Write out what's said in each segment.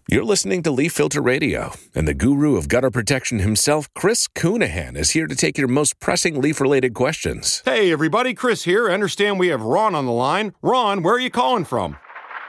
You're listening to Leaf Filter Radio, and the guru of gutter protection himself, Chris Coonahan, is here to take your most pressing leaf-related questions. Hey, everybody, Chris here. I understand we have Ron on the line. Ron, where are you calling from?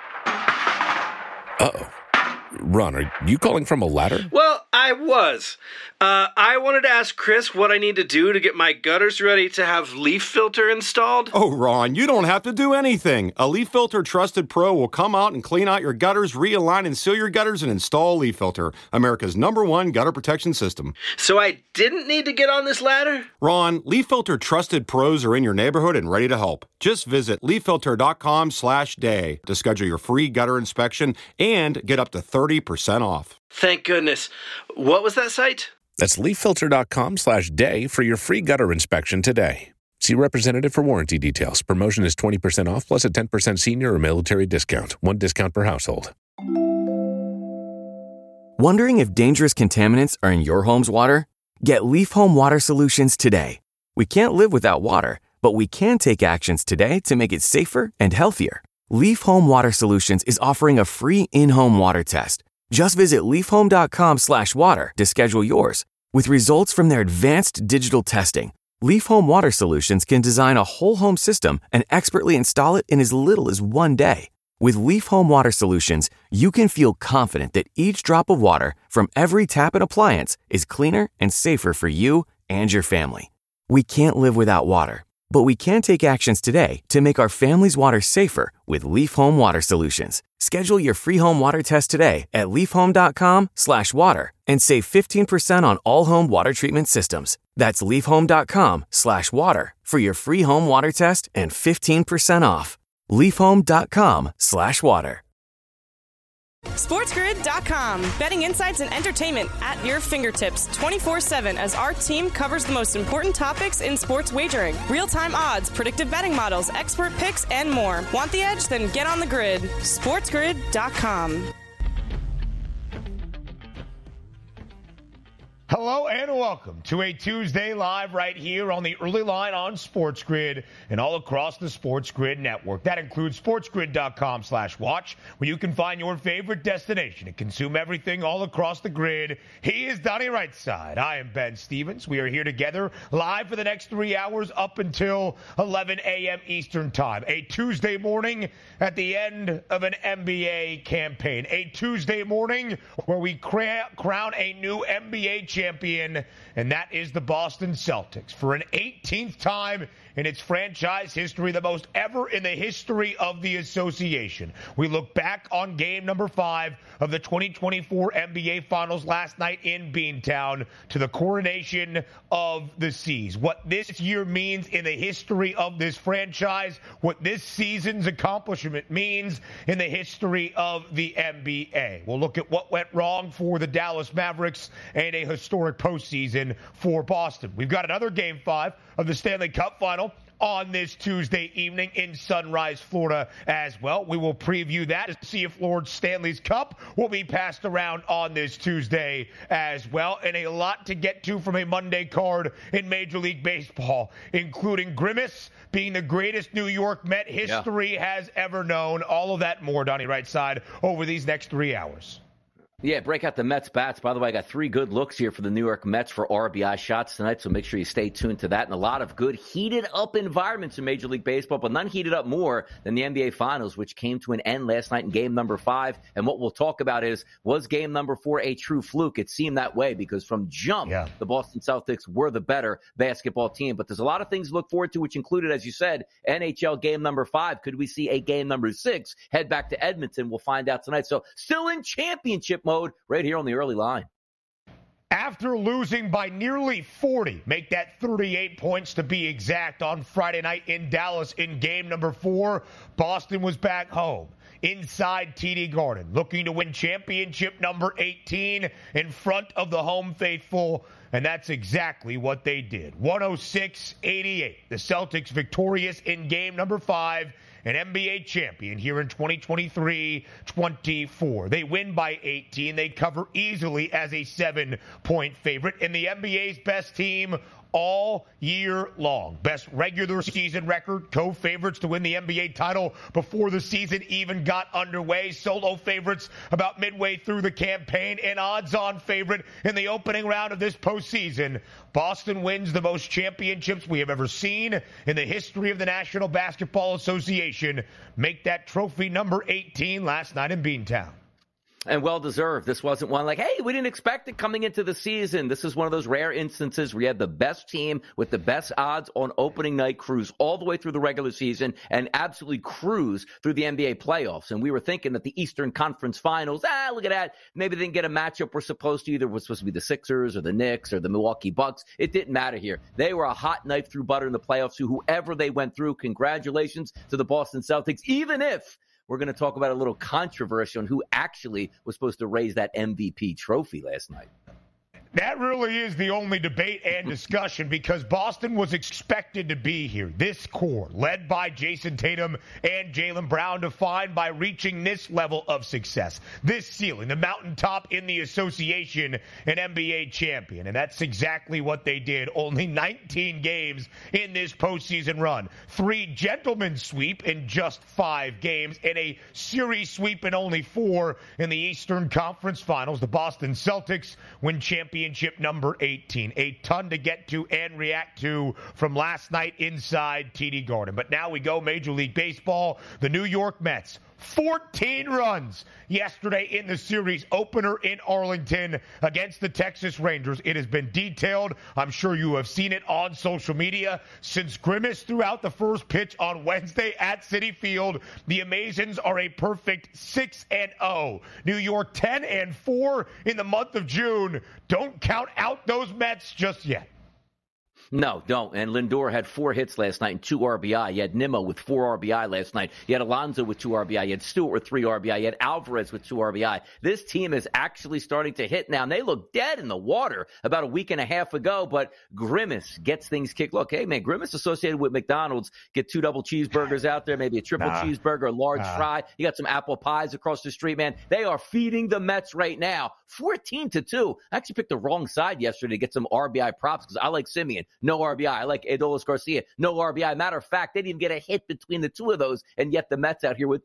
Uh-oh. Ron, are you calling from a ladder? Well, I was. I wanted to ask Chris what I need to do to get my gutters ready to have Leaf Filter installed. Oh, Ron, you don't have to do anything. A Leaf Filter Trusted Pro will come out and clean out your gutters, realign and seal your gutters, and install Leaf Filter, America's #1 gutter protection system. So I didn't need to get on this ladder? Ron, Leaf Filter Trusted Pros are in your neighborhood and ready to help. Just visit leaffilter.com/day to schedule your free gutter inspection and get up to 30% off. Thank goodness. What was that site? That's leaffilter.com/day for your free gutter inspection today. See representative for warranty details. Promotion is 20% off plus a 10% senior or military discount. One discount per household. Wondering if dangerous contaminants are in your home's water? Get Leaf Home Water Solutions today. We can't live without water, but we can take actions today to make it safer and healthier. Leaf Home Water Solutions is offering a free in-home water test. Just visit leafhome.com/water to schedule yours. With results from their advanced digital testing, Leaf Home Water Solutions can design a whole home system and expertly install it in as little as 1 day. With Leaf Home Water Solutions, you can feel confident that each drop of water from every tap and appliance is cleaner and safer for you and your family. We can't live without water, but we can take actions today to make our family's water safer with Leaf Home Water Solutions. Schedule your free home water test today at leafhome.com/water and save 15% on all home water treatment systems. That's leafhome.com/water for your free home water test and 15% off. leafhome.com/water. SportsGrid.com. Betting insights and entertainment at your fingertips 24/7 as our team covers the most important topics in sports wagering. Real-time odds, predictive betting models, expert picks, and more. Want the edge? Then get on the grid. SportsGrid.com. Hello and welcome to a Tuesday live right here on the early line on Sports Grid and all across the Sports Grid network. That includes sportsgrid.com/watch, where you can find your favorite destination and consume everything all across the grid. He is Donnie Rightside. I am Ben Stevens. We are here together live for the next 3 hours up until 11 a.m. Eastern Time. A Tuesday morning at the end of an NBA campaign. A Tuesday morning where we crown a new NBA champion, and that is the Boston Celtics. For an 18th time in its franchise history, the most ever in the history of the association. We look back on game number 5 of the 2024 NBA Finals last night in Beantown to the coronation of the Seas. What this year means in the history of this franchise, what this season's accomplishment means in the history of the NBA. We'll look at what went wrong for the Dallas Mavericks and a historic postseason for Boston. We've got another Game 5 of the Stanley Cup Final on this Tuesday evening in Sunrise, Florida as well. We will preview that to see if Lord Stanley's Cup will be passed around on this Tuesday as well. And a lot to get to from a Monday card in Major League Baseball, including Grimace being the greatest New York Met history has ever known. All of that and more, Donnie Rightside, over these next 3 hours. Yeah, break out the Mets bats. By the way, I got 3 good looks here for the New York Mets for RBI shots tonight, so make sure you stay tuned to that. And a lot of good heated-up environments in Major League Baseball, but none heated up more than the NBA Finals, which came to an end last night in game number 5. And what we'll talk about is, was game number 4 a true fluke? It seemed that way because from jump, the Boston Celtics were the better basketball team. But there's a lot of things to look forward to, which included, as you said, NHL game number 5. Could we see a game number 6 head back to Edmonton? We'll find out tonight. So still in championship mode right here on the early line. After losing by nearly 40, make that 38 points to be exact, on Friday night in Dallas in game number 4, Boston was back home inside TD Garden, looking to win championship number 18 in front of the home faithful, and that's exactly what they did. 106-88. The Celtics victorious in game number 5, an NBA champion here in 2023-24. They win by 18. They cover easily as a 7-point favorite. And the NBA's best team all year long. Best regular season record, co-favorites to win the NBA title before the season even got underway, solo favorites about midway through the campaign, and odds-on favorite in the opening round of this postseason. Boston wins the most championships we have ever seen in the history of the National Basketball Association. Make that trophy number 18 last night in Beantown. And well-deserved. This wasn't one like, hey, we didn't expect it coming into the season. This is one of those rare instances where you had the best team with the best odds on opening night cruise all the way through the regular season and absolutely cruise through the NBA playoffs. And we were thinking that the Eastern Conference Finals, look at that. Maybe they didn't get a matchup we're supposed to. Either it was supposed to be the Sixers or the Knicks or the Milwaukee Bucks. It didn't matter here. They were a hot knife through butter in the playoffs. Whoever they went through, congratulations to the Boston Celtics, even if we're going to talk about a little controversy on who actually was supposed to raise that MVP trophy last night. That really is the only debate and discussion because Boston was expected to be here. This core, led by Jason Tatum and Jaylen Brown, defined by reaching this level of success, this ceiling, the mountaintop in the association, an NBA champion. And that's exactly what they did. Only 19 games in this postseason run. 3 gentlemen's sweep in just 5 games, and a series sweep in only 4 in the Eastern Conference Finals. The Boston Celtics win championship number 18. A ton to get to and react to from last night inside TD Garden. But now we go Major League Baseball. The New York Mets, 14 runs yesterday in the series opener in Arlington against the Texas Rangers. It has been detailed. I'm sure you have seen it on social media. Since Grimace threw out the first pitch on Wednesday at Citi Field, the Amazons are a perfect 6-0. New York 10-4 in the month of June. Don't count out those Mets just yet. No, don't. And Lindor had 4 hits last night and 2 RBI. You had Nimmo with 4 RBI last night. You had Alonso with 2 RBI. You had Stewart with 3 RBI. You had Alvarez with 2 RBI. This team is actually starting to hit now. And they look dead in the water about a week and a half ago, but Grimace gets things kicked. Look, hey, man, Grimace associated with McDonald's. Get 2 double cheeseburgers out there, maybe a triple cheeseburger, a large fry. You got some apple pies across the street, man. They are feeding the Mets right now. 14-2. I actually picked the wrong side yesterday to get some RBI props because I like Simeon. No RBI. I like Adolis Garcia. No RBI. Matter of fact, they didn't even get a hit between the two of those, and yet the Mets out here with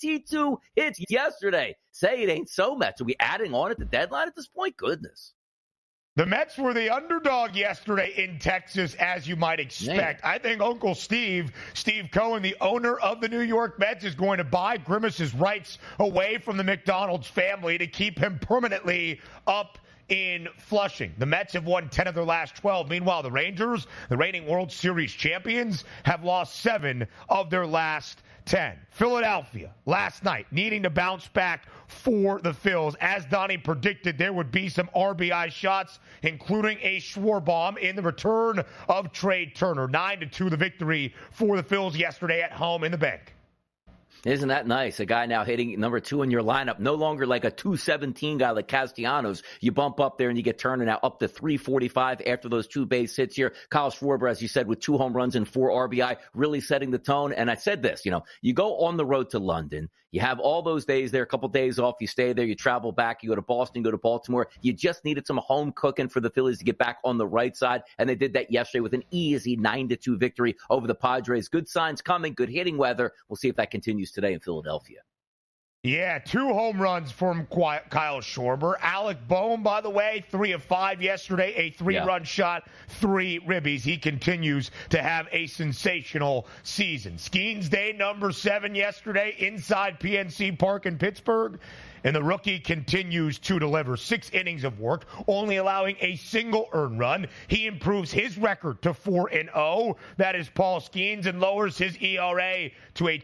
22 hits yesterday. Say it ain't so, Mets. Are we adding on at the deadline at this point? Goodness. The Mets were the underdog yesterday in Texas, as you might expect. Man. I think Uncle Steve Cohen, the owner of the New York Mets, is going to buy Grimace's rights away from the McDonald's family to keep him permanently up in Flushing. The Mets have won 10 of their last 12. Meanwhile, the Rangers, the reigning World Series champions, have lost 7 of their last 10. Philadelphia, last night, needing to bounce back for the Phils. As Donnie predicted, there would be some RBI shots, including a Schwarber in the return of Trey Turner. 9-2 the victory for the Phils yesterday at home in the bank. Isn't that nice? A guy now hitting number 2 in your lineup. No longer like a 217 guy like Castellanos. You bump up there and you get Turner now up to 345 after those 2 base hits here. Kyle Schwarber, as you said, with 2 home runs and 4 RBI, really setting the tone. And I said this, you go on the road to London. You have all those days there, a couple days off. You stay there, you travel back, you go to Boston, you go to Baltimore. You just needed some home cooking for the Phillies to get back on the right side. And they did that yesterday with an easy 9-2 victory over the Padres. Good signs coming, good hitting weather. We'll see if that continues today in Philadelphia. Yeah, 2 home runs from Kyle Schwarber. Alec Boehm, by the way, 3 of 5 yesterday, a 3-run shot, 3 ribbies. He continues to have a sensational season. Skeens Day number 7 yesterday inside PNC Park in Pittsburgh. And the rookie continues to deliver 6 innings of work, only allowing a single earned run. He improves his record to 4-0. That is Paul Skeens, and lowers his ERA to a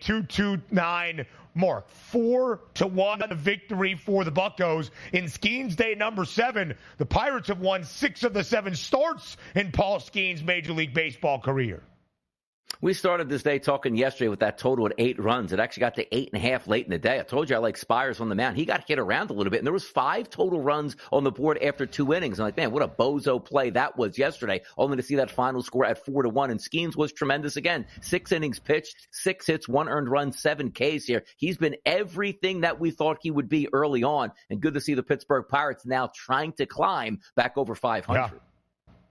2.29 mark. 4-1 victory for the Buccos in Skeens Day number 7. The Pirates have won 6 of the 7 starts in Paul Skeens' Major League Baseball career. We started this day talking yesterday with that total at 8 runs. It actually got to 8.5 late in the day. I told you I like Spires on the mound. He got hit around a little bit, and there was 5 total runs on the board after 2 innings. I'm like, man, what a bozo play that was yesterday, only to see that final score at 4-1. And Skeens was tremendous again. 6 innings pitched, 6 hits, 1 earned run, 7 Ks here. He's been everything that we thought he would be early on, and good to see the Pittsburgh Pirates now trying to climb back over 500. Yeah.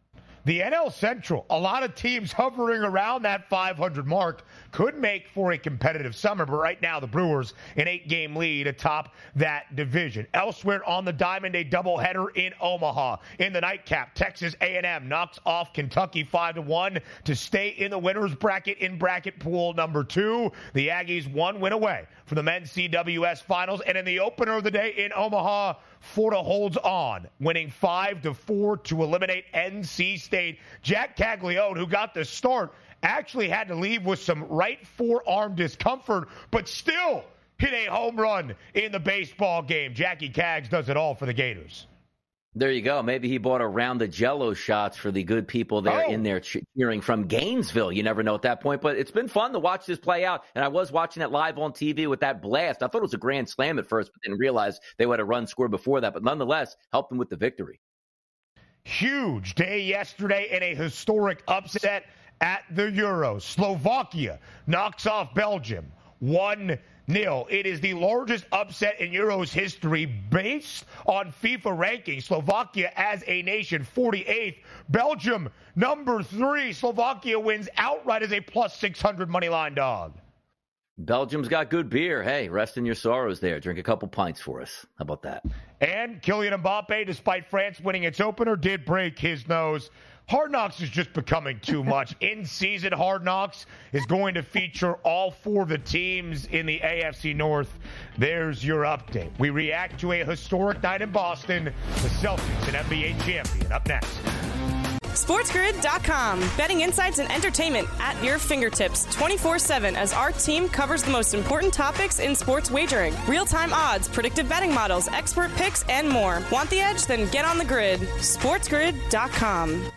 The NL Central, a lot of teams hovering around that 500 mark, could make for a competitive summer, but right now the Brewers an 8-game lead atop that division. Elsewhere on the diamond, a doubleheader in Omaha. In the nightcap, Texas A&M knocks off Kentucky 5-1 to stay in the winner's bracket in bracket pool number 2. The Aggies 1 win away from the men's CWS finals, and in the opener of the day in Omaha, Florida holds on, winning 5-4 to eliminate NC State. Jack Caglione, who got the start, actually had to leave with some right forearm discomfort, but still hit a home run in the baseball game. Jackie Cags does it all for the Gators. There you go. Maybe he bought a round of Jell-O shots for the good people there in there cheering from Gainesville. You never know at that point, but it's been fun to watch this play out. And I was watching it live on TV with that blast. I thought it was a grand slam at first, but didn't realize they would have run score before that. But nonetheless, helped them with the victory. Huge day yesterday in a historic upset at the Euros. Slovakia knocks off Belgium 1-0. It is the largest upset in Euros history based on FIFA rankings. Slovakia as a nation, 48th. Belgium, number 3. Slovakia wins outright as a plus 600 money line dog. Belgium's got good beer. Hey, rest in your sorrows there. Drink a couple pints for us. How about that? And Kylian Mbappe, despite France winning its opener, did break his nose. Hard Knocks is just becoming too much. In-season Hard Knocks is going to feature all 4 of the teams in the AFC North. There's your update. We react to a historic night in Boston. The Celtics, an NBA champion, up next. SportsGrid.com. Betting insights and entertainment at your fingertips 24/7 as our team covers the most important topics in sports wagering. Real-time odds, predictive betting models, expert picks, and more. Want the edge? Then get on the grid. SportsGrid.com.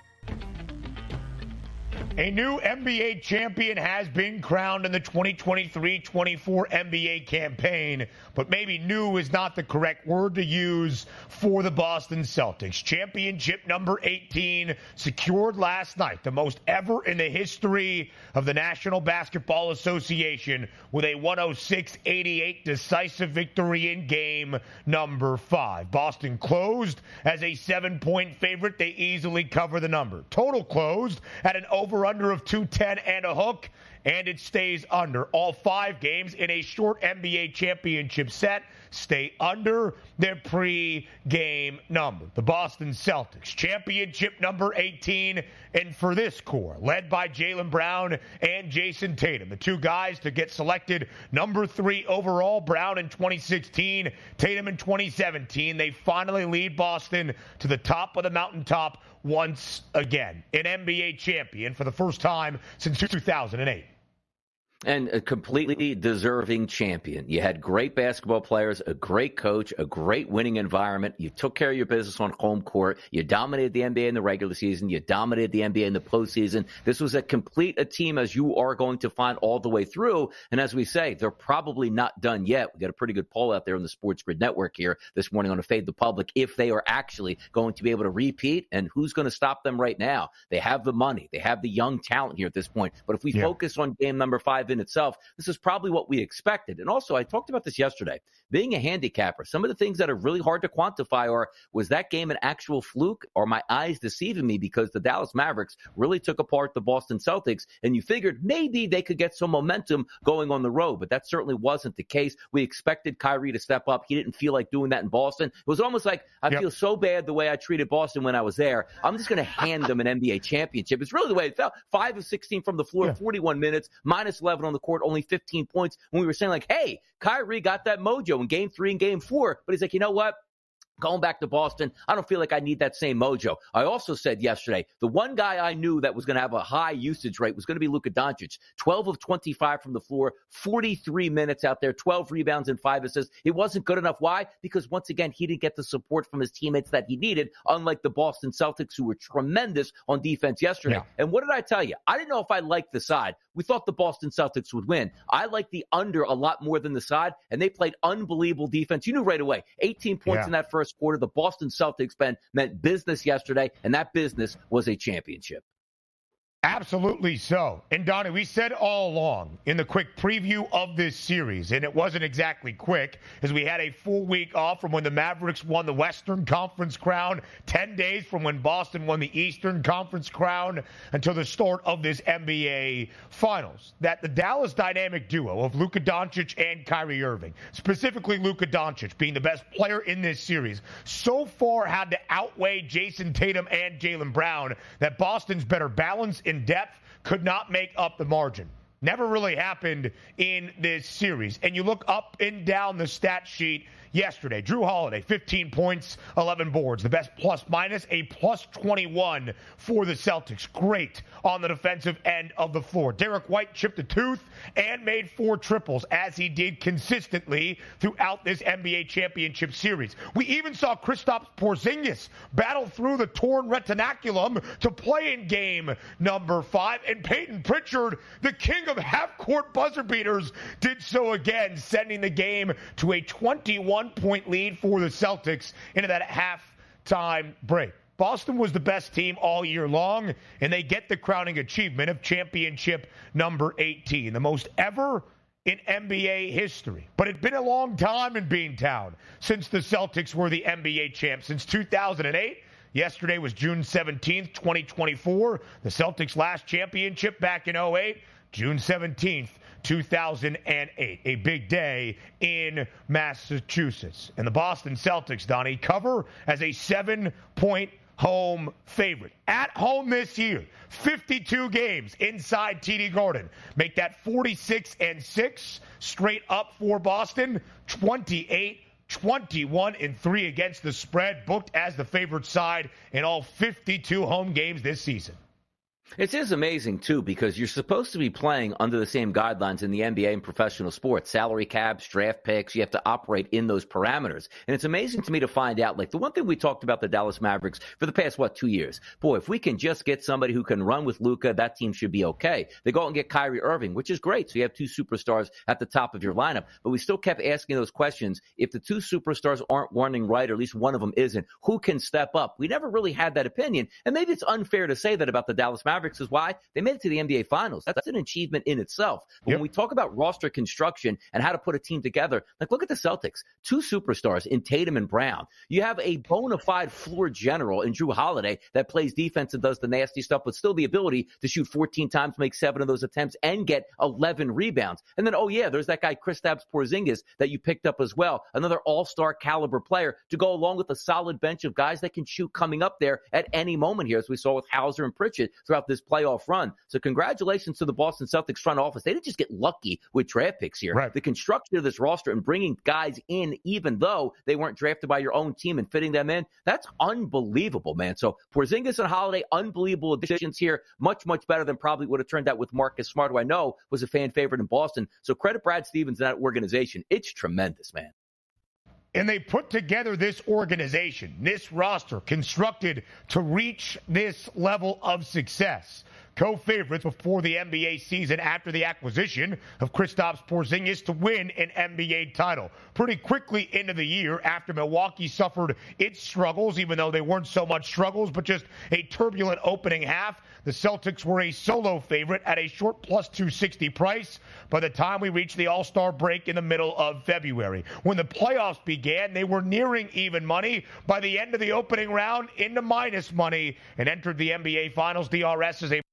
A new NBA champion has been crowned in the 2023-24 NBA campaign, but maybe new is not the correct word to use for the Boston Celtics. Championship number 18 secured last night, the most ever in the history of the National Basketball Association, with a 106-88 decisive victory in game number 5. Boston closed as a 7-point favorite. They easily cover the number. Total closed at an over-under of 210 and a hook, and it stays under. All 5 games in a short NBA championship set stay under their pre-game number. The Boston Celtics, championship number 18, and for this core, led by Jaylen Brown and Jason Tatum, the 2 guys to get selected number 3 overall, Brown in 2016, Tatum in 2017. They finally lead Boston to the top of the mountaintop once again. An NBA champion for the first time since 2008. And a completely deserving champion. You had great basketball players, a great coach, a great winning environment. You took care of your business on home court. You dominated the NBA in the regular season. You dominated the NBA in the postseason. This was a team as you are going to find all the way through. And as we say, they're probably not done yet. We got a pretty good poll out there on the Sports Grid Network here this morning on a Fade the Public, if they are actually going to be able to repeat and who's going to stop them right now. They have the money. They have the young talent here at this point. But if we focus on game number 5 in itself, this is probably what we expected. And also, I talked about this yesterday. Being a handicapper, some of the things that are really hard to quantify are, was that game an actual fluke, or my eyes deceiving me because the Dallas Mavericks really took apart the Boston Celtics, and you figured maybe they could get some momentum going on the road, but that certainly wasn't the case. We expected Kyrie to step up. He didn't feel like doing that in Boston. It was almost like, I feel so bad the way I treated Boston when I was there. I'm just going to hand them an NBA championship. It's really the way it felt. 5 of 16 from the floor, 41 minutes, minus 11 on the court, only 15 points. When we were saying, like, hey, Kyrie got that mojo in game 3 and game 4. But he's like, you know what? Going back to Boston, I don't feel like I need that same mojo. I also said yesterday, the one guy I knew that was going to have a high usage rate was going to be Luka Doncic. 12 of 25 from the floor, 43 minutes out there, 12 rebounds and 5 assists. It wasn't good enough. Why? Because once again, he didn't get the support from his teammates that he needed, unlike the Boston Celtics, who were tremendous on defense yesterday. Yeah. And what did I tell you? I didn't know if I liked the side. We thought the Boston Celtics would win. I liked the under a lot more than the side, and they played unbelievable defense. You knew right away, 18 points in that first quarter. The Boston Celtics meant business yesterday, and that business was a championship. Absolutely so. And Donnie, we said all along in the quick preview of this series, and it wasn't exactly quick, as we had a full week off from when the Mavericks won the Western Conference crown, 10 days from when Boston won the Eastern Conference crown, until the start of this NBA Finals, that the Dallas dynamic duo of Luka Doncic and Kyrie Irving, specifically Luka Doncic being the best player in this series, so far had to outweigh Jason Tatum and Jaylen Brown that Boston's better balance in depth could not make up the margin. Never really happened in this series. And you look up and down the stat sheet yesterday. Jrue Holiday, 15 points, 11 boards. The best plus-minus, a plus 21 for the Celtics. Great on the defensive end of the floor. Derek White chipped a tooth and made 4 triples, as he did consistently throughout this NBA championship series. We even saw Kristaps Porzingis battle through the torn retinaculum to play in game number 5. And Peyton Pritchard, the king of half-court buzzer beaters, did so again, sending the game to a 21-point lead for the Celtics into that halftime break. Boston was the best team all year long, and they get the crowning achievement of championship number 18, the most ever in NBA history. But it'd been a long time in Beantown since the Celtics were the NBA champs, since 2008. Yesterday was June 17th, 2024. The Celtics' last championship back in 2008, June 17th, 2008. A big day in Massachusetts. And the Boston Celtics, Donnie, cover as a 7-point home favorite. At home this year, 52 games inside TD Garden. Make that 46-6 straight up for Boston. 21-3 against the spread, booked as the favorite side in all 52 home games this season. It is amazing, too, because you're supposed to be playing under the same guidelines in the NBA and professional sports. Salary caps, draft picks, you have to operate in those parameters. And it's amazing to me to find out, like the one thing we talked about the Dallas Mavericks for the past, 2 years? Boy, if we can just get somebody who can run with Luka, that team should be okay. They go out and get Kyrie Irving, which is great. So you have 2 superstars at the top of your lineup. But we still kept asking those questions. If the 2 superstars aren't running right, or at least one of them isn't, who can step up? We never really had that opinion. And maybe it's unfair to say that about the Dallas Mavericks. Is why they made it to the NBA Finals. That's an achievement in itself. But when we talk about roster construction and how to put a team together, like look at the Celtics. 2 superstars in Tatum and Brown. You have a bona fide floor general in Jrue Holiday that plays defense and does the nasty stuff, but still the ability to shoot 14 times, make 7 of those attempts, and get 11 rebounds. And then, there's that guy Kristaps Porzingis that you picked up as well. Another all-star caliber player to go along with a solid bench of guys that can shoot coming up there at any moment here, as we saw with Hauser and Pritchard throughout this playoff run. So congratulations to the Boston Celtics front office. They didn't just get lucky with draft picks here. Right. The construction of this roster and bringing guys in, even though they weren't drafted by your own team, and fitting them in, that's unbelievable, man. So Porzingis and Holiday, unbelievable additions here. Much, much better than probably would have turned out with Marcus Smart, who I know was a fan favorite in Boston. So credit Brad Stevens and that organization. It's tremendous, man. And they put together this organization, this roster, constructed to reach this level of success. Co-favorites before the NBA season after the acquisition of Kristaps Porzingis to win an NBA title. Pretty quickly into the year, after Milwaukee suffered its struggles, even though they weren't so much struggles, but just a turbulent opening half, the Celtics were a solo favorite at a short plus 260 price by the time we reached the All-Star break in the middle of February. When the playoffs began, they were nearing even money. By the end of the opening round, into minus money, and entered the NBA Finals DRS as a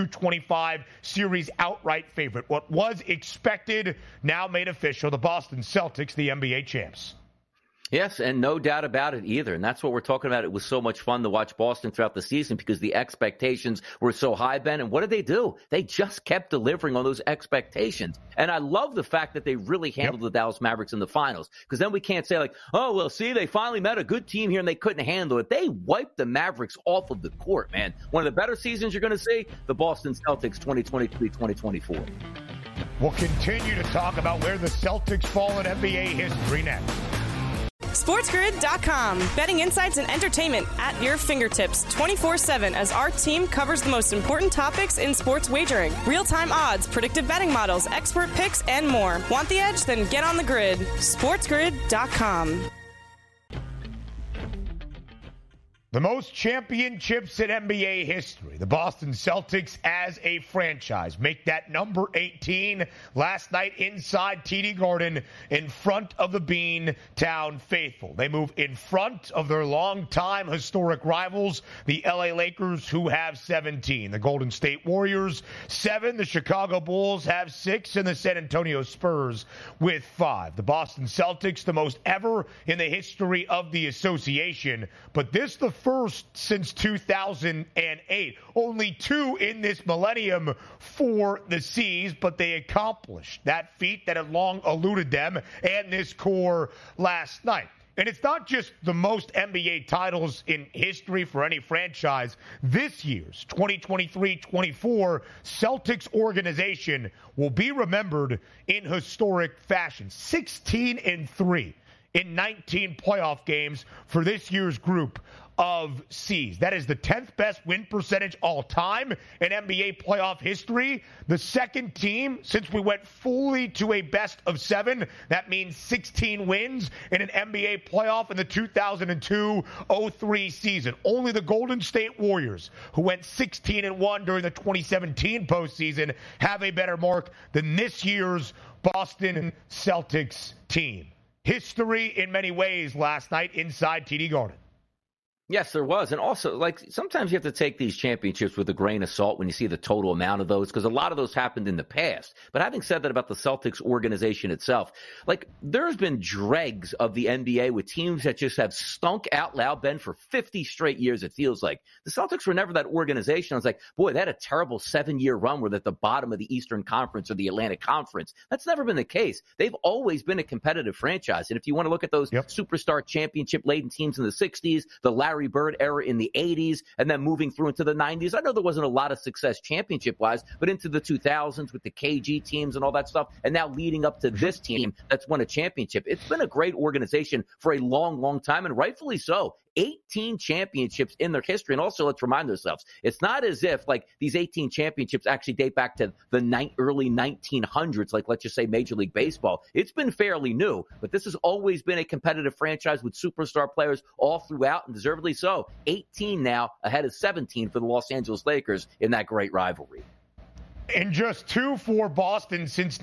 225 series outright favorite. What was expected, now made official. The Boston Celtics, the NBA champs. Yes, and no doubt about it either. And that's what we're talking about. It was so much fun to watch Boston throughout the season because the expectations were so high, Ben. And what did they do? They just kept delivering on those expectations. And I love the fact that they really handled the Dallas Mavericks in the finals, because then we can't say like, see, they finally met a good team here and they couldn't handle it. They wiped the Mavericks off of the court, man. One of the better seasons you're going to see, the Boston Celtics 2023-2024. We'll continue to talk about where the Celtics fall in NBA history next. SportsGrid.com. Betting insights and entertainment at your fingertips 24/7 as our team covers the most important topics in sports wagering. Real-time odds, predictive betting models, expert picks, and more. Want the edge? Then get on the grid. SportsGrid.com. The most championships in NBA history. The Boston Celtics as a franchise make that number 18 last night inside TD Garden in front of the Beantown faithful. They move in front of their longtime historic rivals, the LA Lakers, who have 17. The Golden State Warriors, 7. The Chicago Bulls have 6. And the San Antonio Spurs with 5. The Boston Celtics, the most ever in the history of the association. But this, the first since 2008. Only 2 in this millennium for the C's, but they accomplished that feat that had long eluded them and this core last night. And it's not just the most NBA titles in history for any franchise. This year's 2023-24 Celtics organization will be remembered in historic fashion. 16-3 in 19 playoff games for this year's group of C's. That is the 10th best win percentage all time in NBA playoff history. The second team since we went fully to a best of 7. That means 16 wins in an NBA playoff in the 2002-03 season. Only the Golden State Warriors, who went 16-1 during the 2017 postseason, have a better mark than this year's Boston Celtics team. History in many ways last night inside TD Garden. Yes, there was. And also, like, sometimes you have to take these championships with a grain of salt when you see the total amount of those, because a lot of those happened in the past. But having said that about the Celtics organization itself, like, there's been dregs of the NBA with teams that just have stunk out loud, Ben, for 50 straight years, it feels like. The Celtics were never that organization. I was like, boy, they had a terrible 7-year run where they're at the bottom of the Eastern Conference or the Atlantic Conference. That's never been the case. They've always been a competitive franchise. And if you want to look at those superstar championship-laden teams in the 60s, the Larry Bird era in the 80s, and then moving through into the 90s. I know there wasn't a lot of success championship-wise, but into the 2000s with the KG teams and all that stuff, and now leading up to this team that's won a championship. It's been a great organization for a long, long time, and rightfully so. 18 championships in their history. And also, let's remind ourselves, it's not as if, like, these 18 championships actually date back to the early 1900s, like, let's just say Major League Baseball. It's been fairly new, but this has always been a competitive franchise with superstar players all throughout, and deservedly so. 18 now, ahead of 17 for the Los Angeles Lakers in that great rivalry. And just 2 for Boston since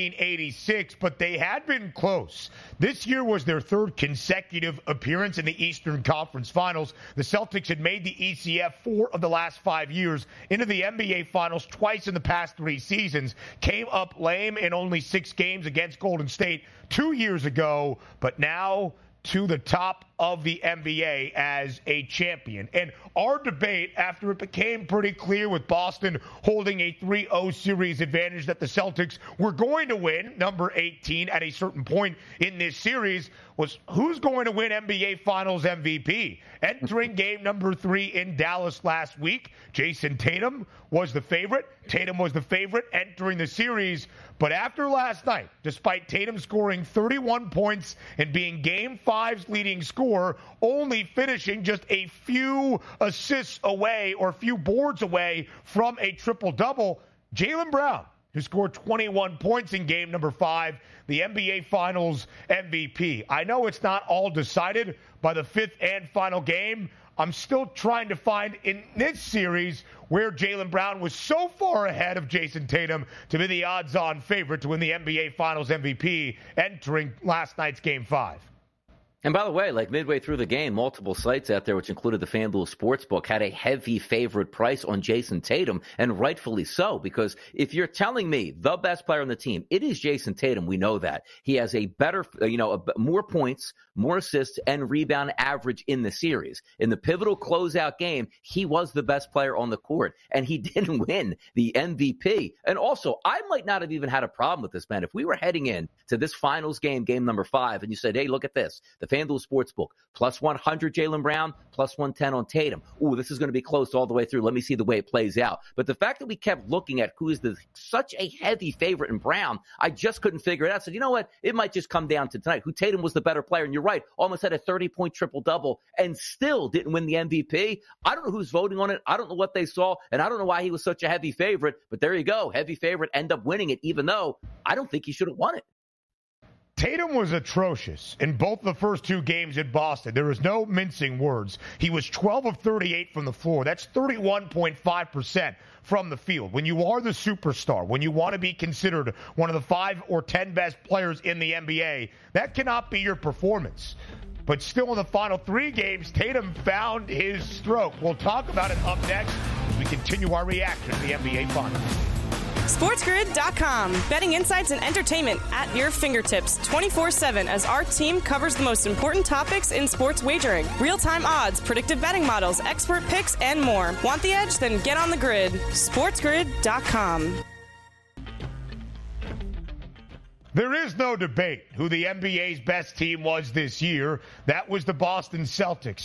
1986, but they had been close. This year was their 3rd consecutive appearance in the Eastern Conference Finals. The Celtics had made the ECF 4 of the last 5 years, into the NBA Finals twice in the past 3 seasons, came up lame in only 6 games against Golden State 2 years ago, but now to the top of the NBA as a champion. And our debate, after it became pretty clear with Boston holding a 3-0 series advantage that the Celtics were going to win, number 18, at a certain point in this series, was who's going to win NBA Finals MVP? Entering game number 3 in Dallas last week, Jason Tatum was the favorite. Tatum was the favorite entering the series. But after last night, despite Tatum scoring 31 points and being Game 5's leading scorer, only finishing just a few assists away or few boards away from a triple-double, Jaylen Brown, who scored 21 points in game number 5, the NBA Finals MVP. I know it's not all decided by the 5th and final game. I'm still trying to find in this series where Jaylen Brown was so far ahead of Jason Tatum to be the odds-on favorite to win the NBA Finals MVP entering last night's Game 5. And by the way, like midway through the game, multiple sites out there, which included the FanDuel Sportsbook, had a heavy favorite price on Jason Tatum, and rightfully so, because if you're telling me the best player on the team, it is Jason Tatum. We know that. He has a better, more points, more assists, and rebound average in the series. In the pivotal closeout game, he was the best player on the court, and he didn't win the MVP. And also, I might not have even had a problem with this, man. If we were heading in to this finals game, game number 5, and you said, hey, look at this, the FanDuel Sportsbook, plus 100 Jaylen Brown, plus 110 on Tatum. Ooh, this is going to be close all the way through. Let me see the way it plays out. But the fact that we kept looking at who is such a heavy favorite in Brown, I just couldn't figure it out. I said, you know what? It might just come down to tonight. Who Tatum was the better player. And you're right, almost had a 30-point triple-double and still didn't win the MVP. I don't know who's voting on it. I don't know what they saw, and I don't know why he was such a heavy favorite. But there you go. Heavy favorite, end up winning it, even though I don't think he should have won it. Tatum was atrocious in both the first two games in Boston. There was no mincing words. He was 12 of 38 from the floor. That's 31.5% from the field. When you are the superstar, when you want to be considered one of the 5 or 10 best players in the NBA, that cannot be your performance. But still in the final 3 games, Tatum found his stroke. We'll talk about it up next as we continue our reaction to the NBA Finals. SportsGrid.com. Betting insights and entertainment at your fingertips 24/7 as our team covers the most important topics in sports wagering. Real-time odds, predictive betting models, expert picks, and more. Want the edge? Then get on the grid. SportsGrid.com. There is no debate who the NBA's best team was this year. That was the Boston Celtics,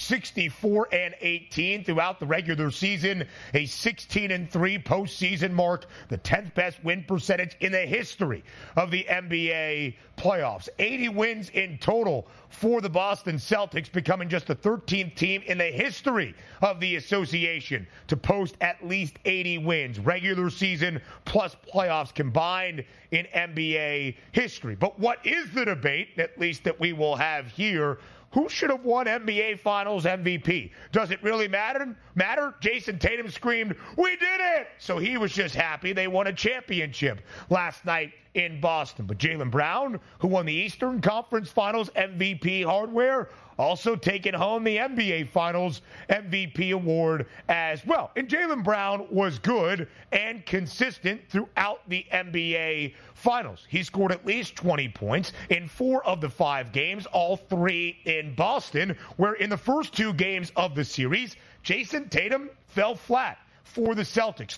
64-18 throughout the regular season, a 16-3 postseason mark, the 10th best win percentage in the history of the NBA playoffs. 80 wins in total for the Boston Celtics, becoming just the 13th team in the history of the association to post at least 80 wins, regular season plus playoffs combined in NBA history. But what is the debate, at least that we will have here? Who should have won NBA Finals MVP? Does it really matter? Jason Tatum screamed, "We did it!" So he was just happy they won a championship last night in Boston. But Jaylen Brown, who won the Eastern Conference Finals MVP hardware, also taking home the NBA Finals MVP award as well. And Jaylen Brown was good and consistent throughout the NBA Finals. He scored at least 20 points in 4 of the 5 games, all 3 in Boston, where in the first 2 games of the series, Jason Tatum fell flat for the Celtics,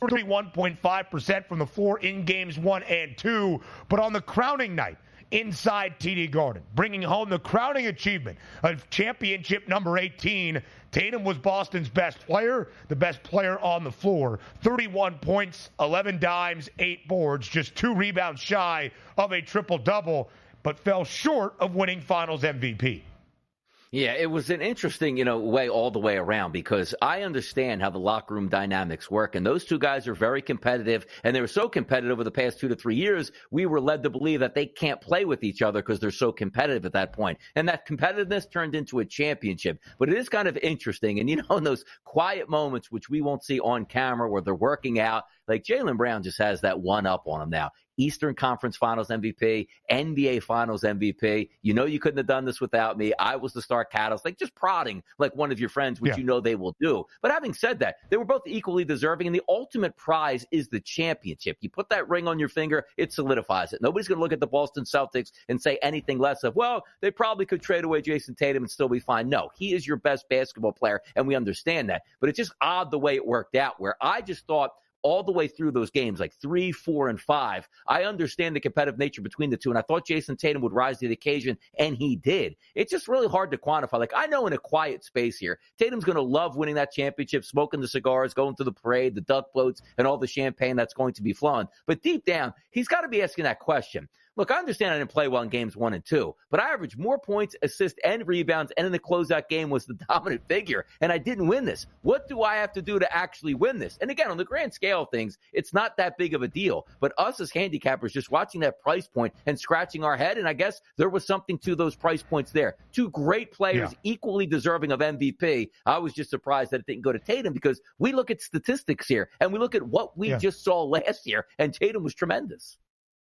31.5% from the floor in games 1 and 2. But on the crowning night, inside TD Garden, bringing home the crowning achievement of championship number 18, Tatum was Boston's best player, the best player on the floor. 31 points, 11 dimes, 8 boards, just 2 rebounds shy of a triple-double, but fell short of winning Finals MVP. Yeah, it was an interesting, way all the way around, because I understand how the locker room dynamics work. And those two guys are very competitive, and they were so competitive over the past 2 to 3 years, we were led to believe that they can't play with each other because they're so competitive at that point. And that competitiveness turned into a championship. But it is kind of interesting. And, in those quiet moments, which we won't see on camera where they're working out, like Jaylen Brown just has that one up on him now. Eastern Conference Finals MVP, NBA Finals MVP. You couldn't have done this without me. I was the star catalyst, like just prodding like one of your friends, which they will do. But having said that, they were both equally deserving, and the ultimate prize is the championship. You put that ring on your finger, it solidifies it. Nobody's going to look at the Boston Celtics and say anything less of, well, they probably could trade away Jason Tatum and still be fine. No, he is your best basketball player, and we understand that. But it's just odd the way it worked out, where I just thought all the way through those games, like 3, 4, and 5, I understand the competitive nature between the two, and I thought Jason Tatum would rise to the occasion, and he did. It's just really hard to quantify. Like, I know in a quiet space here, Tatum's going to love winning that championship, smoking the cigars, going to the parade, the duck boats, and all the champagne that's going to be flowing. But deep down, he's got to be asking that question. Look, I understand I didn't play well in games 1 and 2, but I averaged more points, assists, and rebounds, and in the closeout game was the dominant figure, and I didn't win this. What do I have to do to actually win this? And again, on the grand scale of things, it's not that big of a deal, but us as handicappers just watching that price point and scratching our head, and I guess there was something to those price points there. 2 great players, equally deserving of MVP. I was just surprised that it didn't go to Tatum, because we look at statistics here, and we look at what we just saw last year, and Tatum was tremendous.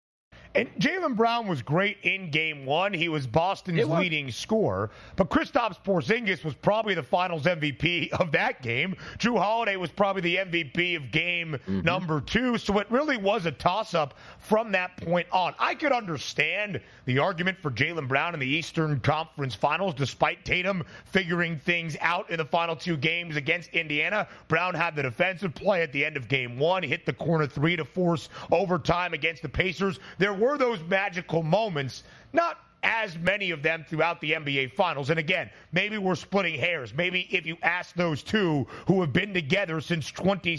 And Jaylen Brown was great in Game 1. He was Boston's leading scorer. But Kristaps Porzingis was probably the Finals MVP of that game. Jrue Holiday was probably the MVP of Game number 2. So it really was a toss-up from that point on. I could understand the argument for Jaylen Brown in the Eastern Conference Finals, despite Tatum figuring things out in the final 2 games against Indiana. Brown had the defensive play at the end of Game 1, hit the corner 3 to force overtime against the Pacers. There were those magical moments, not as many of them throughout the NBA Finals. And again, maybe we're splitting hairs. Maybe if you ask those two who have been together since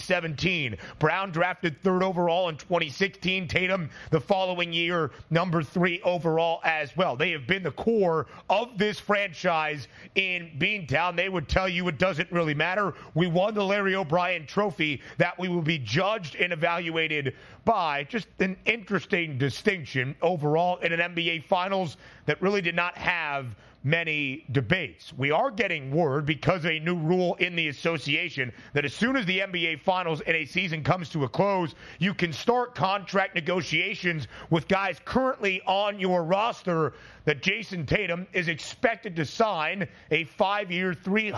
2017, Brown drafted 3rd overall in 2016, Tatum the following year, number 3 overall as well. They have been the core of this franchise in Beantown. They would tell you it doesn't really matter. We won the Larry O'Brien trophy that we will be judged and evaluated by. Just an interesting distinction overall in an NBA Finals that really did not have many debates. We are getting word, because of a new rule in the association, that as soon as the NBA Finals in a season comes to a close, you can start contract negotiations with guys currently on your roster. That Jason Tatum is expected to sign a 5-year,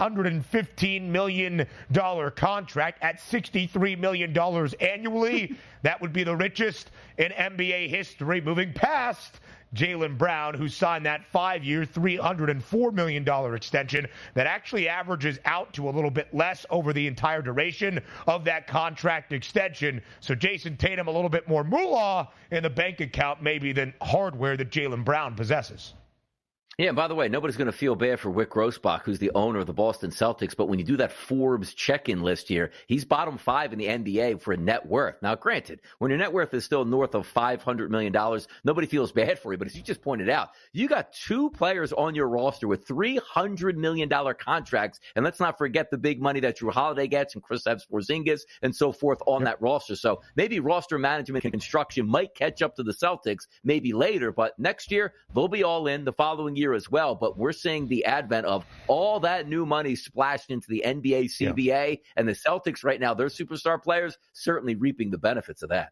$315 million contract at $63 million annually. That would be the richest in NBA history, moving past Jaylen Brown, who signed that 5-year, $304 million extension that actually averages out to a little bit less over the entire duration of that contract extension. So Jason Tatum, a little bit more moolah in the bank account maybe than hardware that Jaylen Brown possesses. Yeah, and by the way, nobody's going to feel bad for Wyc Grousbach, who's the owner of the Boston Celtics. But when you do that Forbes check-in list here, he's bottom 5 in the NBA for net worth. Now, granted, when your net worth is still north of $500 million, nobody feels bad for you. But as you just pointed out, you got 2 players on your roster with $300 million contracts. And let's not forget the big money that Jrue Holiday gets and Kristaps Porzingis and so forth on that roster. So maybe roster management and construction might catch up to the Celtics maybe later. But next year, they'll be all in. The following year as well, but we're seeing the advent of all that new money splashed into the NBA, CBA, and the Celtics right now, their superstar players certainly reaping the benefits of that.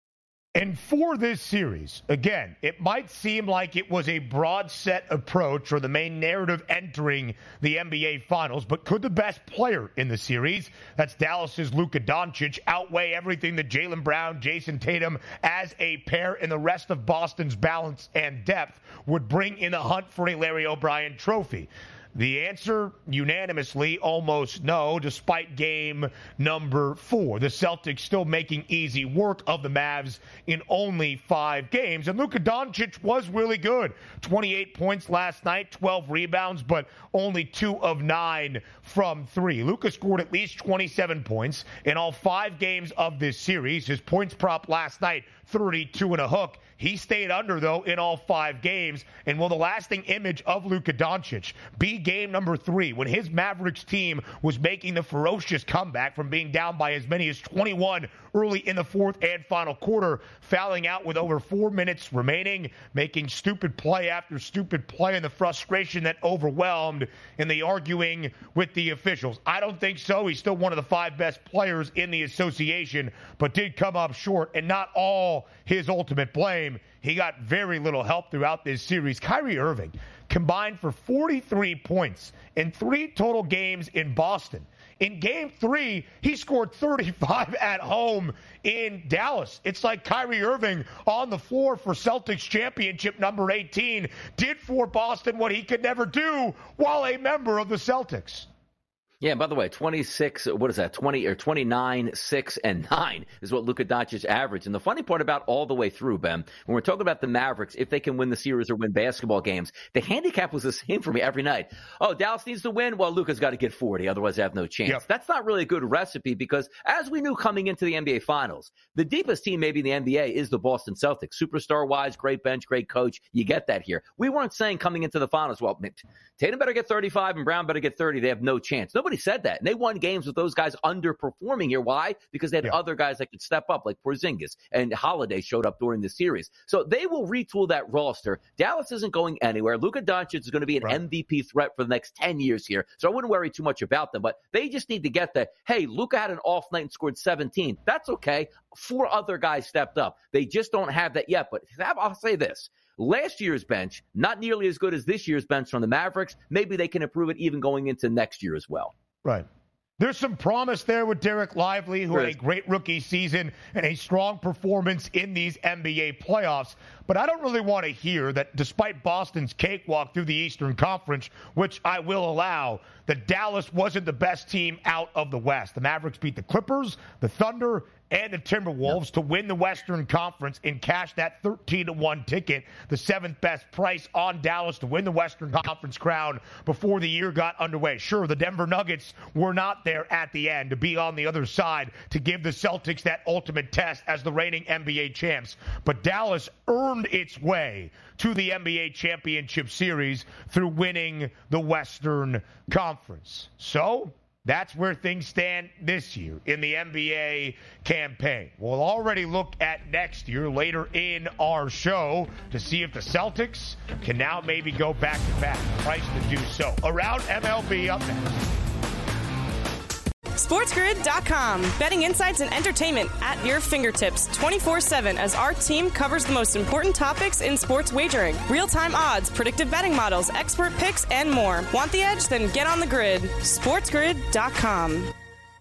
And for this series, again, it might seem like it was a broad set approach or the main narrative entering the NBA Finals, but could the best player in the series, that's Dallas's Luka Doncic, outweigh everything that Jaylen Brown, Jason Tatum as a pair and the rest of Boston's balance and depth would bring in the hunt for a Larry O'Brien trophy? The answer, unanimously, almost no, despite game number 4. The Celtics still making easy work of the Mavs in only 5 games. And Luka Doncic was really good. 28 points last night, 12 rebounds, but only 2 of 9 from 3. Luka scored at least 27 points in all 5 games of this series. His points prop last night, 32 and a hook. He stayed under, though, in all 5 games. And will the lasting image of Luka Doncic be game number 3 when his Mavericks team was making the ferocious comeback from being down by as many as 21 early in the 4th and final quarter, fouling out with over 4 minutes remaining, making stupid play after stupid play, and the frustration that overwhelmed in the arguing with the officials? I don't think so. He's still one of the 5 best players in the association, but did come up short, and not all his ultimate blame. He got very little help throughout this series. Kyrie Irving combined for 43 points in 3 total games in Boston. In Game 3, he scored 35 at home in Dallas. It's like Kyrie Irving on the floor for Celtics championship number 18 did for Boston what he could never do while a member of the Celtics. Yeah, by the way, 26, what is that, 20 or 29, 6, and 9 is what Luka Doncic averaged. And the funny part about all the way through, Ben, when we're talking about the Mavericks, if they can win the series or win basketball games, the handicap was the same for me every night. Oh, Dallas needs to win? Well, Luka's got to get 40, otherwise they have no chance. Yep. That's not really a good recipe because, as we knew coming into the NBA Finals, the deepest team maybe in the NBA is the Boston Celtics. Superstar-wise, great bench, great coach. You get that here. We weren't saying coming into the Finals, well, Tatum better get 35 and Brown better get 30. They have no chance. Nobody said that. And they won games with those guys underperforming here. Why? Because they had other guys that could step up, like Porzingis, and Holiday showed up during the series. So they will retool that roster. Dallas isn't going anywhere. Luka Doncic is going to be an MVP threat for the next 10 years here. So I wouldn't worry too much about them. But they just need to get that, hey, Luka had an off night and scored 17. That's okay. 4 other guys stepped up. They just don't have that yet. But I'll say this. Last year's bench, not nearly as good as this year's bench from the Mavericks. Maybe they can improve it even going into next year as well. Right. There's some promise there with Derek Lively, who had a great rookie season and a strong performance in these NBA playoffs. But I don't really want to hear that despite Boston's cakewalk through the Eastern Conference, which I will allow, that Dallas wasn't the best team out of the West. The Mavericks beat the Clippers, the Thunder, and the Timberwolves to win the Western Conference and cash that 13-1 ticket, the 7th best price on Dallas to win the Western Conference crown before the year got underway. Sure, the Denver Nuggets were not there at the end to be on the other side to give the Celtics that ultimate test as the reigning NBA champs. But Dallas earned its way to the NBA championship series through winning the Western Conference. So That's where things stand this year in the NBA campaign. We'll already look at next year later in our show to see if the Celtics can now maybe go back-to-back. Price to do so. Around MLB up next. SportsGrid.com. Betting insights and entertainment at your fingertips 24/7 as our team covers the most important topics in sports wagering. Real-time odds, predictive betting models, expert picks, and more. Want the edge? Then get on the grid. SportsGrid.com.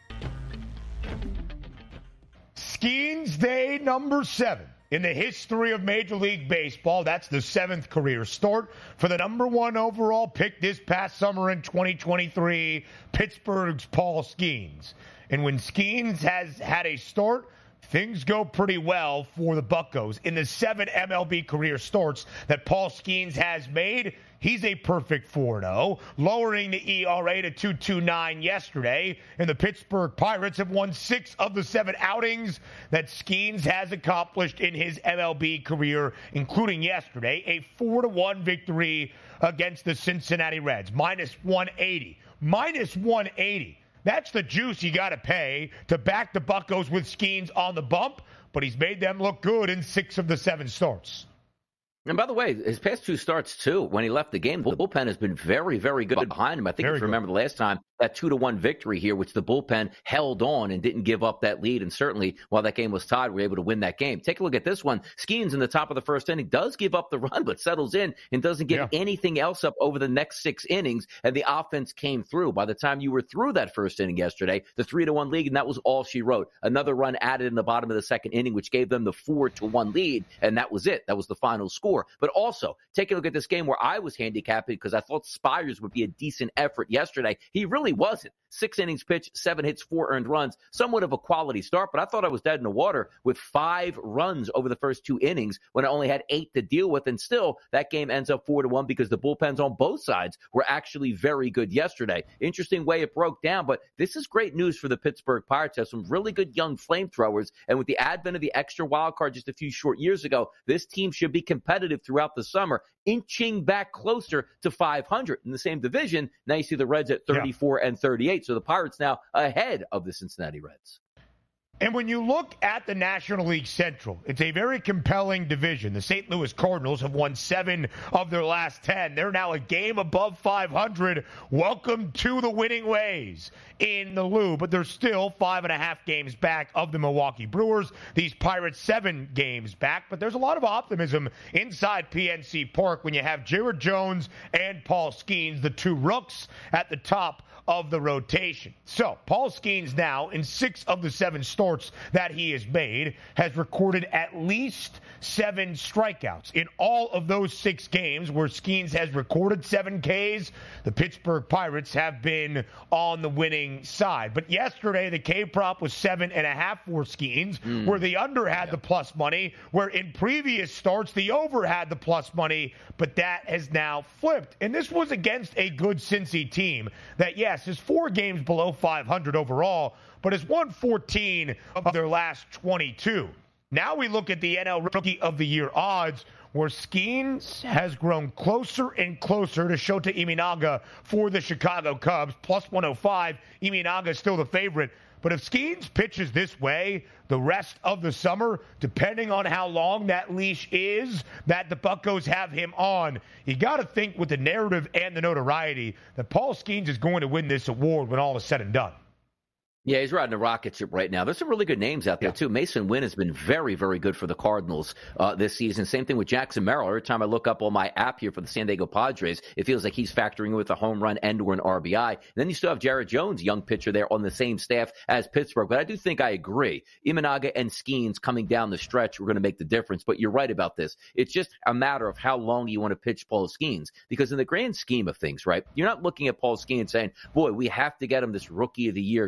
Skeens Day number 7 in the history of Major League Baseball. That's the 7th career start for the number 1 overall pick this past summer in 2023, Pittsburgh's Paul Skeens. And when Skeens has had a start, things go pretty well for the Buccos. In the 7 MLB career starts that Paul Skeens has made, he's a perfect 4-0, lowering the ERA to 2.29 yesterday. And the Pittsburgh Pirates have won 6 of the 7 outings that Skeens has accomplished in his MLB career, including yesterday, a 4-1 victory against the Cincinnati Reds, minus 180. Minus 180. That's the juice you got to pay to back the Buccos with Skeens on the bump, but he's made them look good in 6 of the 7 starts. And by the way, his past 2 starts, too, when he left the game, the bullpen has been very, very good behind him. I think if you remember the last time, that 2-1 victory here, which the bullpen held on and didn't give up that lead. And certainly, while that game was tied, we were able to win that game. Take a look at this one. Skeens in the top of the first inning does give up the run, but settles in and doesn't give anything else up over the next 6 innings. And the offense came through. By the time you were through that first inning yesterday, the 3-1 lead, and that was all she wrote. Another run added in the bottom of the second inning, which gave them the 4-1 lead. And that was it. That was the final score. But also, take a look at this game where I was handicapped because I thought Spires would be a decent effort yesterday. He really wasn't. 6 innings pitched, 7 hits, 4 earned runs. Somewhat of a quality start, but I thought I was dead in the water with 5 runs over the first 2 innings when I only had 8 to deal with. And still, that game ends up 4-1 because the bullpens on both sides were actually very good yesterday. Interesting way it broke down, but this is great news for the Pittsburgh Pirates. Have some really good young flamethrowers. And with the advent of the extra wild card just a few short years ago, this team should be competitive throughout the summer, inching back closer to 500 in the same division. Now you see the Reds at 34 and 38. So the Pirates now ahead of the Cincinnati Reds. And when you look at the National League Central, it's a very compelling division. The St. Louis Cardinals have won 7 of their last 10. They're now a game above 500. Welcome to the winning ways in the Lou, but they're still 5.5 games back of the Milwaukee Brewers. These Pirates 7 games back, but there's a lot of optimism inside PNC Park when you have Jared Jones and Paul Skeens, the 2 rooks at the top of the rotation. So, Paul Skeens now, in 6 of the 7 starts that he has made, has recorded at least 7 strikeouts. In all of those 6 games where Skeens has recorded 7 Ks, the Pittsburgh Pirates have been on the winning side. But yesterday, the K prop was 7.5 for Skeens, where the under had the plus money, where in previous starts, the over had the plus money, but that has now flipped. And this was against a good Cincy team that, yes, is 4 games below 500 overall, but has won 14 of their last 22. Now we look at the NL Rookie of the Year odds, where Skeens has grown closer and closer to Shota Imanaga for the Chicago Cubs, plus 105. Imanaga is still the favorite. But if Skeens pitches this way the rest of the summer, depending on how long that leash is that the Buccos have him on, you got to think with the narrative and the notoriety that Paul Skeens is going to win this award when all is said and done. Yeah, he's riding a rocket ship right now. There's some really good names out there, too. Mason Wynn has been very, very good for the Cardinals this season. Same thing with Jackson Merrill. Every time I look up on my app here for the San Diego Padres, it feels like he's factoring in with a home run and or an RBI. And then you still have Jared Jones, young pitcher there on the same staff as Pittsburgh. But I do think I agree. Imanaga and Skeens coming down the stretch, we're going to make the difference. But you're right about this. It's just a matter of how long you want to pitch Paul Skeens. Because in the grand scheme of things, right, you're not looking at Paul Skeens saying, boy, we have to get him this Rookie of the Year trophy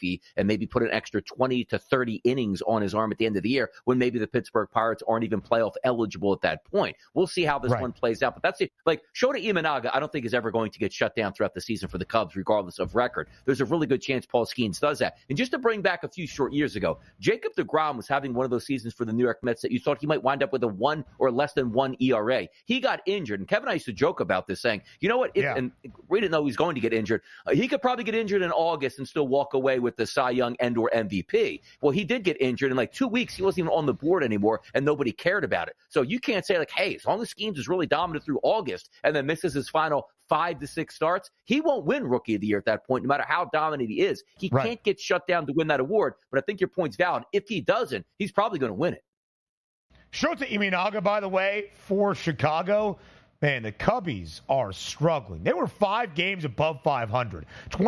Mookie and maybe put an extra 20 to 30 innings on his arm at the end of the year when maybe the Pittsburgh Pirates aren't even playoff eligible at that point. We'll see how this one plays out. But that's it. Like, Shota Imanaga, I don't think is ever going to get shut down throughout the season for the Cubs, regardless of record. There's a really good chance Paul Skeens does that. And just to bring back a few short years ago, Jacob deGrom was having one of those seasons for the New York Mets that you thought he might wind up with a 1 or less than 1 ERA. He got injured, and Kevin and I used to joke about this, saying, you know what, and we didn't know he was going to get injured. He could probably get injured in August and still walk away with the Cy Young and or MVP. Well, he did get injured in like 2 weeks. He wasn't even on the board anymore, and nobody cared about it. So you can't say, like, hey, as long as Skeens is really dominant through August and then misses his final 5 to 6 starts, he won't win Rookie of the Year at that point, no matter how dominant he is. He can't get shut down to win that award, but I think your point's valid. If he doesn't, he's probably going to win it. Shota Imanaga, by the way, for Chicago, man, the Cubbies are struggling. They were 5 games above 500,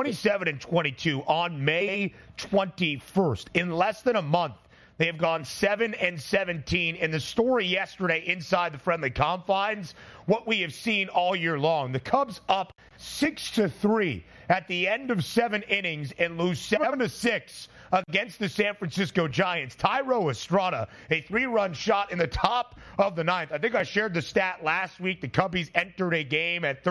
27-22 on May 21st. In less than a month, they have gone 7-17. And the story yesterday inside the friendly confines, what we have seen all year long, the Cubs up 6-3 at the end of 7 innings and lose 7-6 against the San Francisco Giants. Thairo Estrada, a 3-run shot in the top of the 9th. I think I shared the stat last week. The Cubbies entered a game at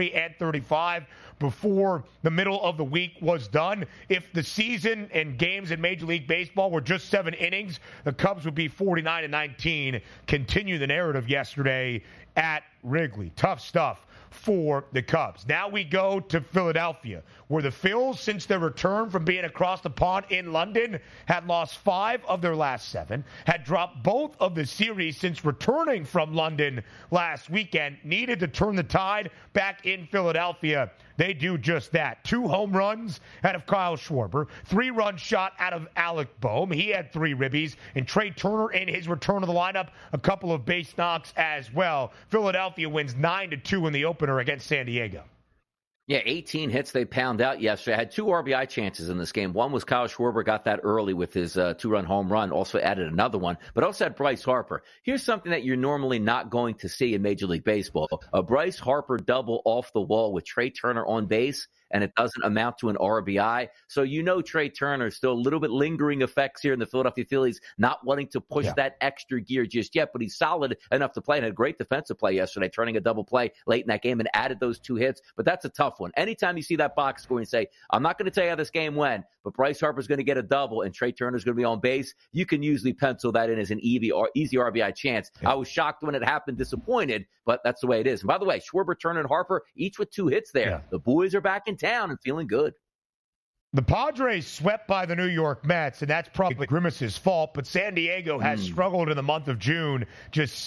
33-35 before the middle of the week was done. If the season and games in Major League Baseball were just 7 innings, the Cubs would be 49-19. Continue the narrative yesterday at Wrigley. Tough stuff for the Cubs. Now we go to Philadelphia, where the Phils, since their return from being across the pond in London, had lost 5 of their last 7, had dropped both of the series since returning from London last weekend, needed to turn the tide back in Philadelphia. They do just that. 2 home runs out of Kyle Schwarber, 3-run shot out of Alec Boehm. He had 3 ribbies, and Trey Turner in his return to the lineup, a couple of base knocks as well. Philadelphia wins 9-2 in the opener against San Diego. Yeah, 18 hits they pound out yesterday. I had 2 RBI chances in this game. One was Kyle Schwarber, got that early with his 2-run home run, also added another one, but also had Bryce Harper. Here's something that you're normally not going to see in Major League Baseball. A Bryce Harper double off the wall with Trey Turner on base, and it doesn't amount to an RBI. So you know Trey Turner still a little bit lingering effects here in the Philadelphia Phillies, not wanting to push that extra gear just yet, but he's solid enough to play and had a great defensive play yesterday, turning a double play late in that game and added those 2 hits. But that's a tough one. Anytime you see that box score and say, I'm not going to tell you how this game went, but Bryce Harper's going to get a double and Trey Turner's going to be on base, you can usually pencil that in as an easy RBI chance. Yeah. I was shocked when it happened, disappointed, but that's the way it is. And by the way, Schwarber, Turner, and Harper, each with 2 hits there. Yeah. The boys are back in town and feeling good. The Padres swept by the New York Mets, and that's probably Grimace's fault, but San Diego has struggled in the month of June, just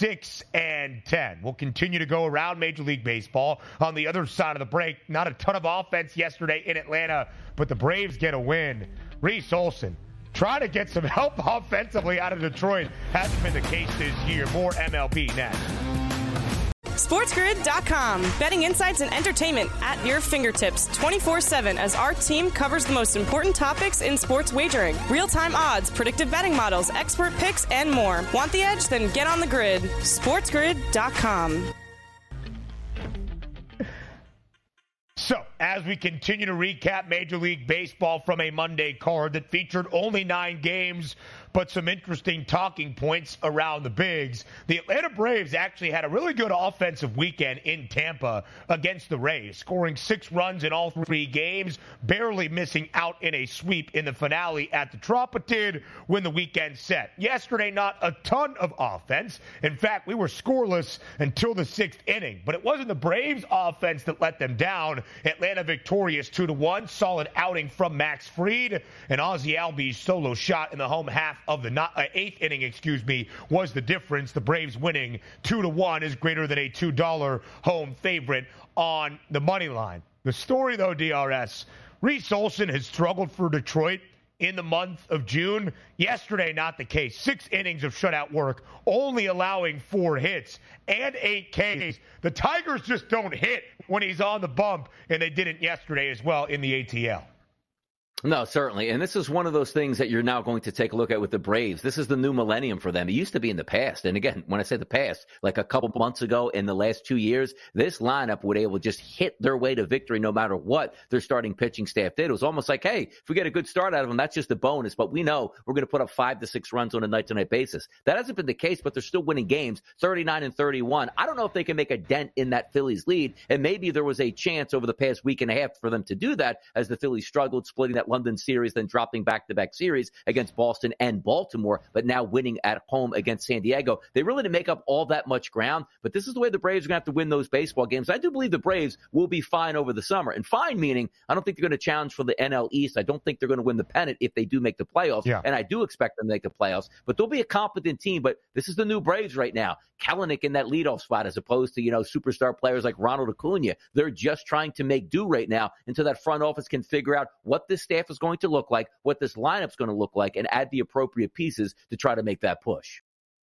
6-10. We'll continue to go around Major League Baseball. On the other side of the break, not a ton of offense yesterday in Atlanta, but the Braves get a win. Reese Olson trying to get some help offensively out of Detroit. Hasn't been the case this year. More MLB next. SportsGrid.com. Betting insights and entertainment at your fingertips 24/7 as our team covers the most important topics in sports wagering. Real-time odds, predictive betting models, expert picks, and more. Want the edge? Then get on the grid. SportsGrid.com. So, as we continue to recap Major League Baseball from a Monday card that featured only 9 games, but some interesting talking points around the bigs, the Atlanta Braves actually had a really good offensive weekend in Tampa against the Rays, scoring 6 runs in all 3 games, barely missing out in a sweep in the finale at the Trop, but did when the weekend set. Yesterday, not a ton of offense. In fact, we were scoreless until the 6th inning, but it wasn't the Braves' offense that let them down. Atlanta victorious 2-1. Solid outing from Max Fried, and Ozzie Albies' solo shot in the home half of the 8th inning, was the difference. The Braves winning 2-1 is greater than a $2 home favorite on the money line. The story, though, DRS, Reese Olson has struggled for Detroit in the month of June. Yesterday, not the case. 6 innings of shutout work, only allowing 4 hits and 8 Ks. The Tigers just don't hit when he's on the bump, and they didn't yesterday as well in the ATL. No, certainly. And this is one of those things that you're now going to take a look at with the Braves. This is the new millennium for them. It used to be in the past. And again, when I say the past, like a couple months ago in the last 2 years, this lineup would able to just hit their way to victory no matter what their starting pitching staff did. It was almost like, hey, if we get a good start out of them, that's just a bonus. But we know we're going to put up 5 to 6 runs on a night-to-night basis. That hasn't been the case, but they're still winning games, 39-31. I don't know if they can make a dent in that Phillies lead. And maybe there was a chance over the past week and a half for them to do that as the Phillies struggled, splitting that London series, then dropping back-to-back series against Boston and Baltimore, but now winning at home against San Diego. They really didn't make up all that much ground, but this is the way the Braves are going to have to win those baseball games. I do believe the Braves will be fine over the summer. And fine meaning, I don't think they're going to challenge for the NL East. I don't think they're going to win the pennant if they do make the playoffs. Yeah. And I do expect them to make the playoffs, but they'll be a competent team. But this is the new Braves right now. Kelenic in that leadoff spot as opposed to, superstar players like Ronald Acuna. They're just trying to make do right now until that front office can figure out what this staff is going to look like, what this lineup's going to look like, and add the appropriate pieces to try to make that push.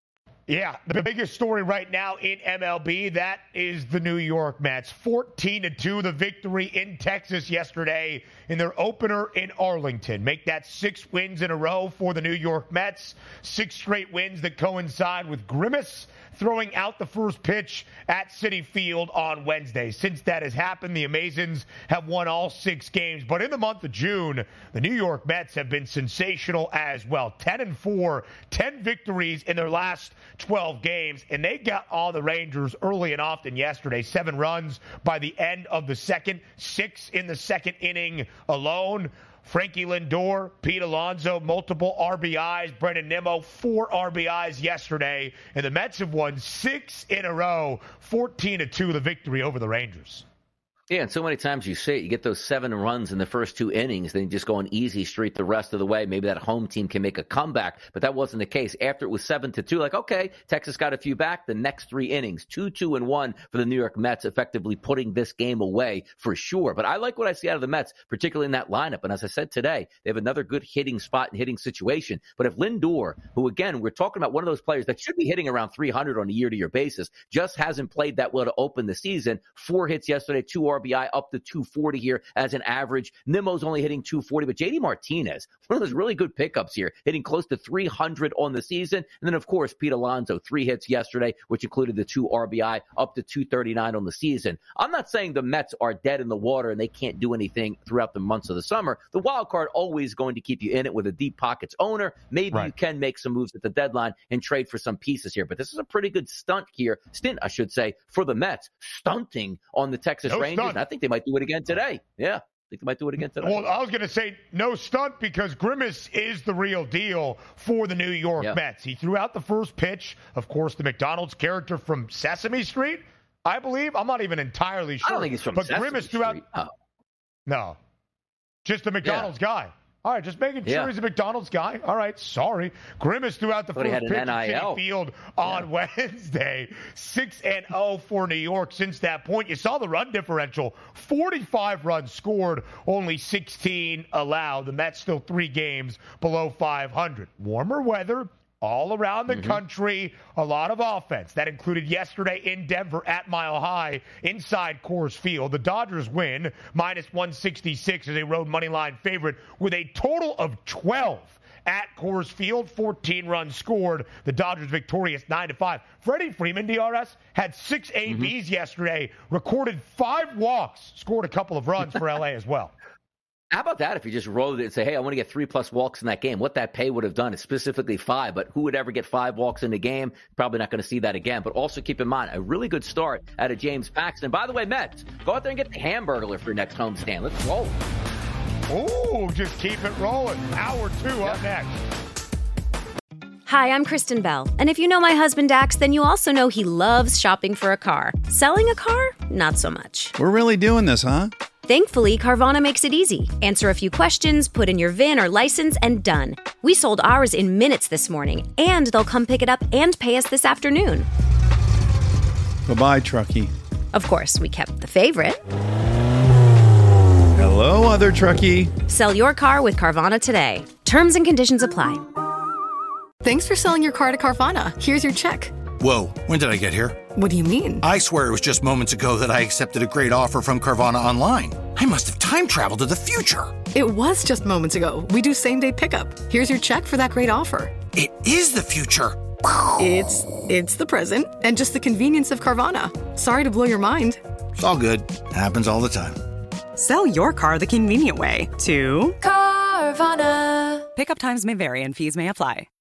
Yeah, the biggest story right now in MLB, that is the New York Mets. 14-2, the victory in Texas yesterday in their opener in Arlington. Make that 6 wins in a row for the New York Mets. 6 straight wins that coincide with Grimace throwing out the first pitch at Citi Field on Wednesday. Since that has happened, the Amazons have won all 6 games. But in the month of June, the New York Mets have been sensational as well. 10-4, 10 victories in their last 12 games, and they got all the Rangers early and often yesterday. 7 runs by the end of the second, 6 in the second inning alone. Frankie Lindor, Pete Alonso, multiple RBIs. Brendan Nimmo, 4 RBIs yesterday. And the Mets have won 6 in a row, 14-2, the victory over the Rangers. Yeah, and so many times you see it, you get those 7 runs in the first 2 innings, then you just go an easy street the rest of the way. Maybe that home team can make a comeback, but that wasn't the case. After it was 7-2, like, okay, Texas got a few back. The next 3 innings, 2-2-1 for the New York Mets, effectively putting this game away for sure. But I like what I see out of the Mets, particularly in that lineup. And as I said today, they have another good hitting spot and hitting situation. But if Lindor, who again, we're talking about one of those players that should be hitting around 300 on a year-to-year basis, just hasn't played that well to open the season. 4 hits yesterday, 2 RBI, up to 240 here as an average. Nimmo's only hitting 240, but JD Martinez, one of those really good pickups here, hitting close to 300 on the season. And then, of course, Pete Alonso, 3 hits yesterday, which included the 2 RBI, up to 239 on the season. I'm not saying the Mets are dead in the water and they can't do anything throughout the months of the summer. The wild card always going to keep you in it with a deep pockets owner. Maybe you can make some moves at the deadline and trade for some pieces here. But this is a pretty good stint, I should say, for the Mets, stunting on the Texas Rangers. And I think they might do it again today. Yeah, I think they might do it again today. Well, I was going to say no stunt because Grimace is the real deal for the New York Mets. He threw out the first pitch. Of course, the McDonald's character from Sesame Street, I believe. I'm not even entirely sure. I don't think he's from Sesame Grimace Street. threw out. No, just the McDonald's guy. All right, just making sure he's a McDonald's guy. All right, sorry. Grimace threw out the first pitch at Citi Field on Wednesday. 6-0 for New York since that point. You saw the run differential. 45 runs scored, only 16 allowed. The Mets still 3 games below 500. Warmer weather all around the country, a lot of offense. That included yesterday in Denver at Mile High inside Coors Field. The Dodgers win, minus 166 as a road moneyline favorite with a total of 12 at Coors Field. 14 runs scored. The Dodgers victorious 9-5. Freddie Freeman, DRS, had 6 ABs yesterday, recorded 5 walks, scored a couple of runs for LA as well. How about that if you just rolled it and say, hey, I want to get 3+ walks in that game? What that pay would have done is specifically 5, but who would ever get 5 walks in the game? Probably not going to see that again. But also keep in mind, a really good start out of James Paxton. By the way, Mets, go out there and get the Hamburglar for your next homestand. Let's roll. Oh, just keep it rolling. Hour 2 up next. Hi, I'm Kristen Bell. And if you know my husband, Dax, then you also know he loves shopping for a car. Selling a car? Not so much. We're really doing this, huh? Thankfully, Carvana makes it easy. Answer a few questions, put in your VIN or license, and done. We sold ours in minutes this morning, and they'll come pick it up and pay us this afternoon. Bye-bye, truckie. Of course, we kept the favorite. Hello, other truckie. Sell your car with Carvana today. Terms and conditions apply. Thanks for selling your car to Carvana. Here's your check. Whoa, when did I get here? What do you mean? I swear it was just moments ago that I accepted a great offer from Carvana online. I must have time traveled to the future. It was just moments ago. We do same-day pickup. Here's your check for that great offer. It is the future. It's the present and just the convenience of Carvana. Sorry to blow your mind. It's all good. Happens all the time. Sell your car the convenient way to Carvana. Pickup times may vary and fees may apply.